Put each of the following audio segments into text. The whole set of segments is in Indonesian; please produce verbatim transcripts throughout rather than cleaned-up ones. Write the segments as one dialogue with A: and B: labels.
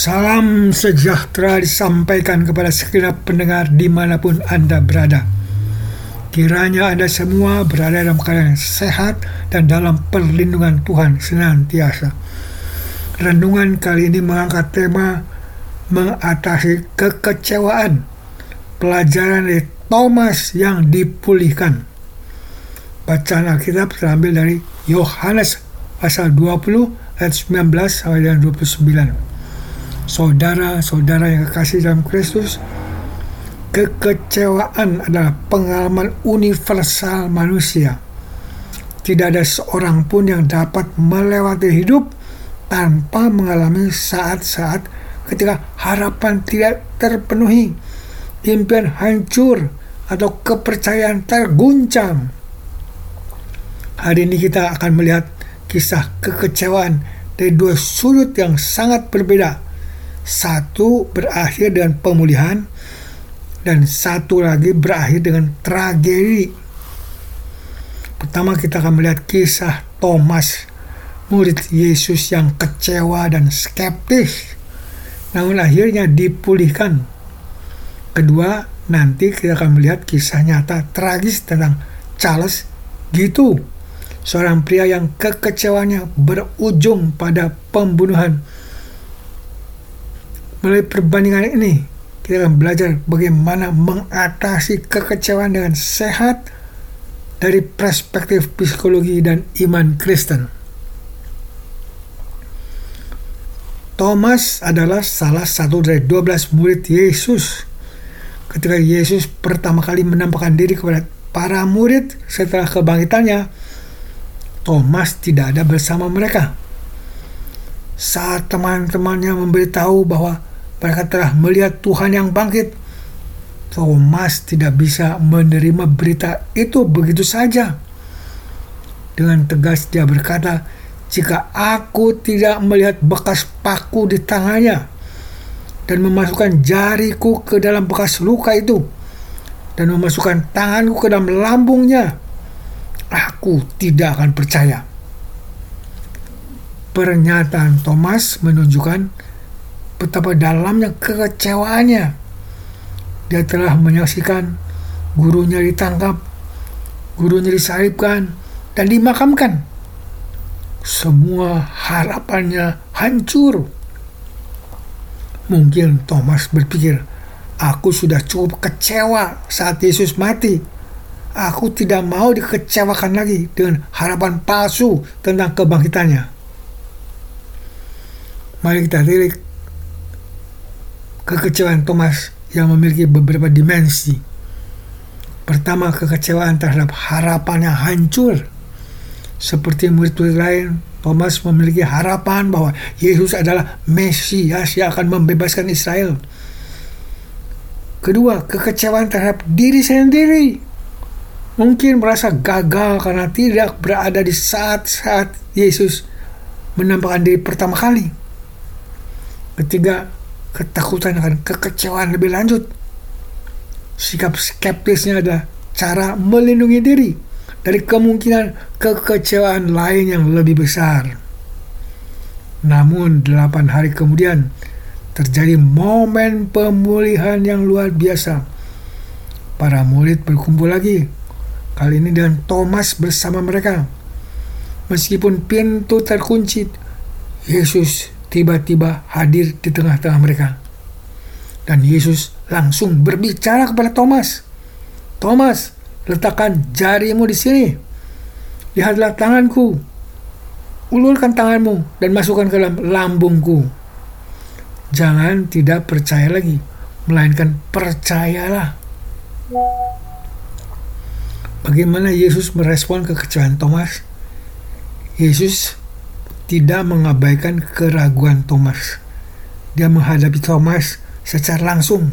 A: Salam sejahtera disampaikan kepada segenap pendengar dimanapun Anda berada. Kiranya Anda semua berada dalam keadaan sehat dan dalam perlindungan Tuhan senantiasa. Renungan kali ini mengangkat tema mengatasi kekecewaan. Pelajaran dari Thomas yang dipulihkan. Bacaan Alkitab terambil dari Yohanes pasal dua puluh ayat sembilan belas sampai dengan dua puluh sembilan. Saudara-saudara yang kekasih dalam Kristus, kekecewaan adalah pengalaman universal manusia. Tidak ada seorang pun yang dapat melewati hidup tanpa mengalami saat-saat ketika harapan tidak terpenuhi, impian hancur, atau kepercayaan terguncang. Hari ini kita akan melihat kisah kekecewaan dari dua sudut yang sangat berbeda. Satu berakhir dengan pemulihan dan satu lagi berakhir dengan tragedi. Pertama kita akan melihat kisah Thomas, murid Yesus yang kecewa dan skeptis, namun akhirnya dipulihkan. Kedua, nanti kita akan melihat kisah nyata tragis tentang Charles Gitu, seorang pria yang kekecewaannya berujung pada pembunuhan. Melalui perbandingan ini, kita akan belajar bagaimana mengatasi kekecewaan dengan sehat dari perspektif psikologi dan iman Kristen. Thomas adalah salah satu dari dua belas murid Yesus. Ketika Yesus pertama kali menampakkan diri kepada para murid setelah kebangkitannya, Thomas tidak ada bersama mereka. Saat teman-temannya memberitahu bahwa mereka telah melihat Tuhan yang bangkit, Thomas tidak bisa menerima berita itu begitu saja. Dengan tegas dia berkata, "Jika aku tidak melihat bekas paku di tangannya dan memasukkan jariku ke dalam bekas luka itu dan memasukkan tanganku ke dalam lambungnya, aku tidak akan percaya." Pernyataan Thomas menunjukkan betapa dalamnya kekecewaannya. Dia telah menyaksikan gurunya ditangkap, gurunya disalibkan, dan dimakamkan. Semua harapannya hancur. Mungkin Thomas berpikir, aku sudah cukup kecewa saat Yesus mati. Aku tidak mau dikecewakan lagi dengan harapan palsu tentang kebangkitannya. Mari kita lirik kekecewaan Thomas yang memiliki beberapa dimensi. Pertama, kekecewaan terhadap harapan yang hancur. Seperti murid-murid lain, Thomas memiliki harapan bahwa Yesus adalah Mesias yang akan membebaskan Israel. Kedua, kekecewaan terhadap diri sendiri. Mungkin merasa gagal karena tidak berada di saat-saat Yesus menampakkan diri pertama kali. Ketiga, ketakutan akan kekecewaan lebih lanjut. Sikap skeptisnya adalah cara melindungi diri dari kemungkinan kekecewaan lain yang lebih besar. Namun delapan hari kemudian terjadi momen pemulihan yang luar biasa. Para murid berkumpul lagi, kali ini dengan Thomas bersama mereka. Meskipun pintu terkunci, Yesus tiba-tiba hadir di tengah-tengah mereka. Dan Yesus langsung berbicara kepada Thomas. "Thomas, letakkan jarimu di sini. Lihatlah tanganku. Ulurkan tanganmu dan masukkan ke dalam lambungku." Jangan tidak percaya lagi, melainkan percayalah. Bagaimana Yesus merespon kekecewaan Thomas? Yesus tidak mengabaikan keraguan Thomas. Dia menghadapi Thomas secara langsung.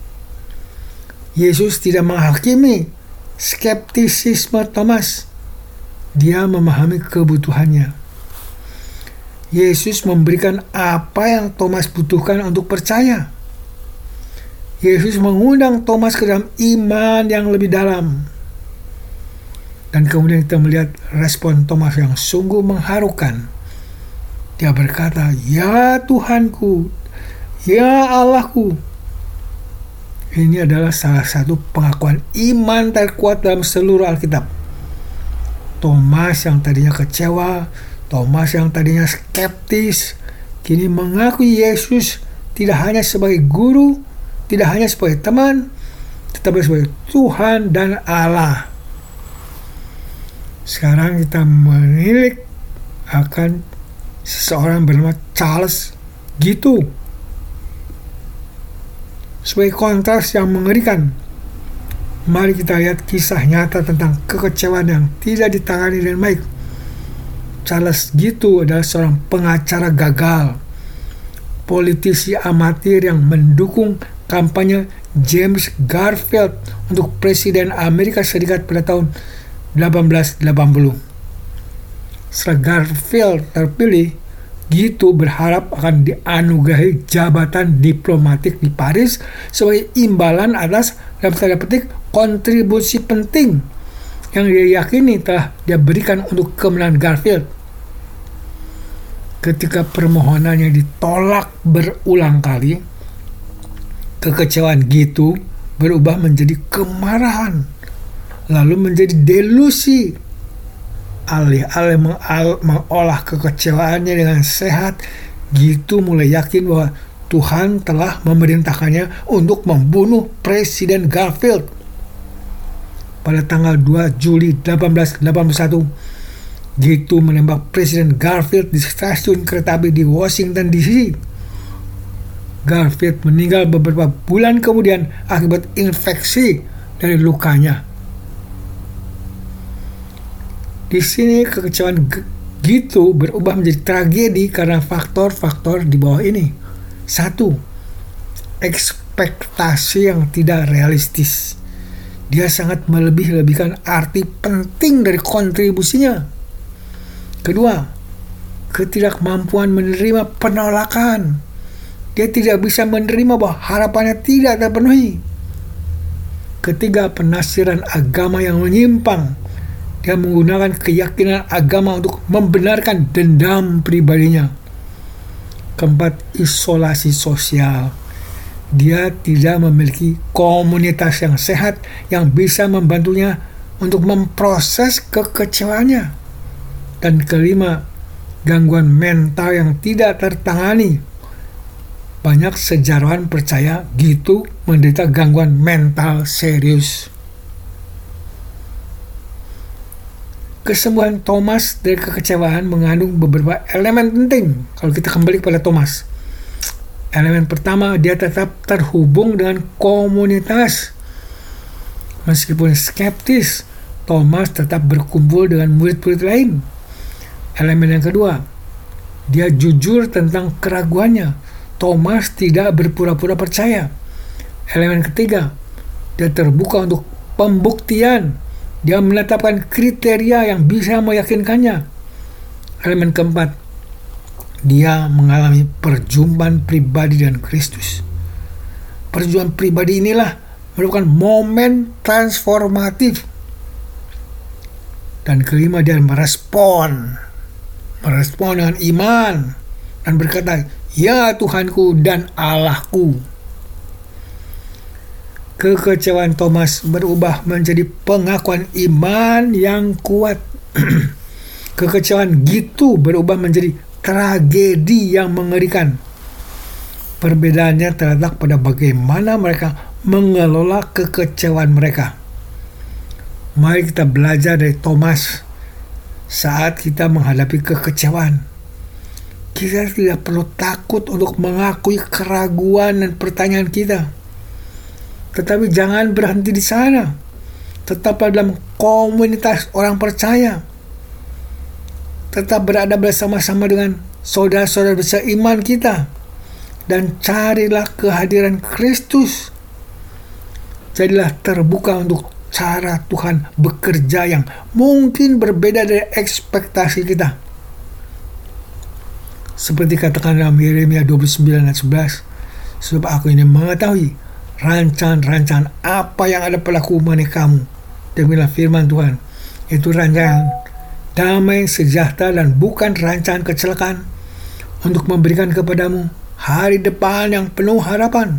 A: Yesus tidak menghakimi skeptisisme Thomas. Dia memahami kebutuhannya. Yesus memberikan apa yang Thomas butuhkan untuk percaya. Yesus mengundang Thomas ke dalam iman yang lebih dalam. Dan kemudian kita melihat respon Thomas yang sungguh mengharukan. Dia berkata, "Ya Tuhanku "Ya Allahku." Ini adalah salah satu pengakuan iman terkuat dalam seluruh Alkitab. Thomas yang tadinya kecewa, Thomas yang tadinya skeptis, kini mengakui Yesus tidak hanya sebagai guru, tidak hanya sebagai teman, tetapi sebagai Tuhan dan Allah. Sekarang kita menilik akan seseorang bernama Charles Gitu. Sebagai kontras yang mengerikan, mari kita lihat kisah nyata tentang kekecewaan yang tidak ditangani dengan baik. Charles Gitu adalah seorang pengacara gagal, politisi amatir yang mendukung kampanye James Garfield untuk Presiden Amerika Serikat pada tahun delapan belas delapan puluh. Setelah Garfield terpilih, Gitu berharap akan dianugerahi jabatan diplomatik di Paris sebagai imbalan atas, dalam tanda petik, kontribusi penting yang dia yakini telah dia berikan untuk kemenangan Garfield. Ketika permohonannya ditolak berulang kali, kekecewaan Gitu berubah menjadi kemarahan, lalu menjadi delusi. Alih-alih mengolah kekecewaannya dengan sehat, Gitu mulai yakin bahwa Tuhan telah memerintahkannya untuk membunuh Presiden Garfield. Pada tanggal dua Juli delapan belas delapan puluh satu, Gitu menembak Presiden Garfield di stasiun kereta api di Washington D C. Garfield meninggal beberapa bulan kemudian akibat infeksi dari lukanya. Di sini kekecewaan Gitu berubah menjadi tragedi karena faktor-faktor di bawah ini. Satu, ekspektasi yang tidak realistis. Dia sangat melebih-lebihkan arti penting dari kontribusinya. Kedua, ketidakmampuan menerima penolakan. Dia tidak bisa menerima bahwa harapannya tidak terpenuhi. Ketiga, penafsiran agama yang menyimpang. Dia menggunakan keyakinan agama untuk membenarkan dendam pribadinya. Keempat, isolasi sosial. Dia tidak memiliki komunitas yang sehat yang bisa membantunya untuk memproses kekecewaannya. Dan kelima, gangguan mental yang tidak tertangani. Banyak sejarawan percaya Gitu menderita gangguan mental serius. Kesembuhan Thomas dari kekecewaan mengandung beberapa elemen penting. Kalau kita kembali kepada Thomas, elemen pertama, dia tetap terhubung dengan komunitas. Meskipun skeptis, Thomas tetap berkumpul dengan murid-murid lain. Elemen yang kedua, dia jujur tentang keraguannya. Thomas tidak berpura-pura percaya. Elemen ketiga, dia terbuka untuk pembuktian. Dia menetapkan kriteria yang bisa meyakinkannya. Elemen keempat, dia mengalami perjumpaan pribadi dengan Kristus. Perjumpaan pribadi inilah merupakan momen transformatif. Dan kelima, dia merespon. Merespon dengan iman. Dan berkata, "Ya Tuhanku dan Allahku." Kekecewaan Thomas berubah menjadi pengakuan iman yang kuat. Kekecewaan Gitu berubah menjadi tragedi yang mengerikan. Perbedaannya terletak pada bagaimana mereka mengelola kekecewaan mereka. Mari kita belajar dari Thomas saat kita menghadapi kekecewaan. Kita tidak perlu takut untuk mengakui keraguan dan pertanyaan kita. Tetapi jangan berhenti di sana. Tetaplah dalam komunitas orang percaya. Tetap berada bersama-sama dengan saudara-saudara seiman kita. Dan carilah kehadiran Kristus. Jadilah terbuka untuk cara Tuhan bekerja yang mungkin berbeda dari ekspektasi kita. Seperti katakan dalam Yeremia dua puluh sembilan ayat sebelas, "Sebab aku ini mengetahui rancangan-rancangan apa yang ada padaku mengenai kamu, demikianlah firman Tuhan, itu rancangan damai sejahtera dan bukan rancangan kecelakaan, untuk memberikan kepadamu hari depan yang penuh harapan.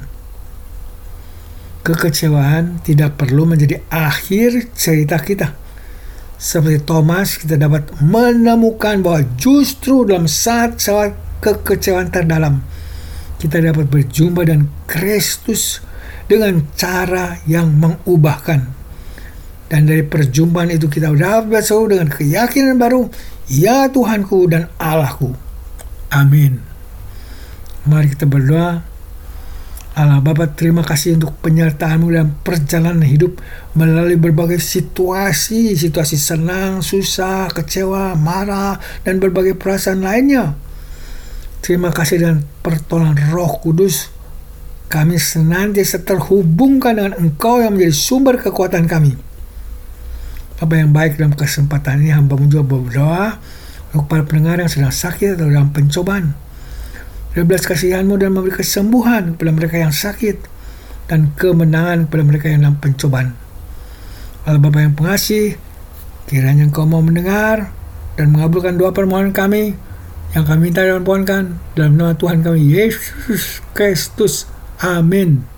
A: Kekecewaan tidak perlu menjadi akhir cerita kita. Seperti Thomas, kita dapat menemukan bahwa justru dalam saat-saat kekecewaan terdalam, kita dapat berjumpa dengan Kristus dengan cara yang mengubahkan. Dan dari perjumpaan itu kita dapat berseru dengan keyakinan baru, ya Tuhanku dan Allahku. Amin. Mari kita berdoa. Allah Bapa, terima kasih untuk penyertaan-Mu dalam perjalanan hidup melalui berbagai situasi, situasi senang, susah, kecewa, marah, dan berbagai perasaan lainnya. Terima kasih dengan pertolongan Roh Kudus, kami senantiasa terhubungkan dengan Engkau yang menjadi sumber kekuatan kami. Bapa yang baik, dalam kesempatan ini hamba-Mu juga berdoa untuk para pendengar yang sedang sakit atau dalam pencobaan. Belas kasihan-Mu dan memberi kesembuhan kepada mereka yang sakit dan kemenangan kepada mereka yang dalam pencobaan. Allah Bapa yang pengasih, kiranya Engkau mau mendengar dan mengabulkan doa permohonan kami yang kami minta dan mohonkan dalam nama Tuhan kami Yesus Kristus. Amin.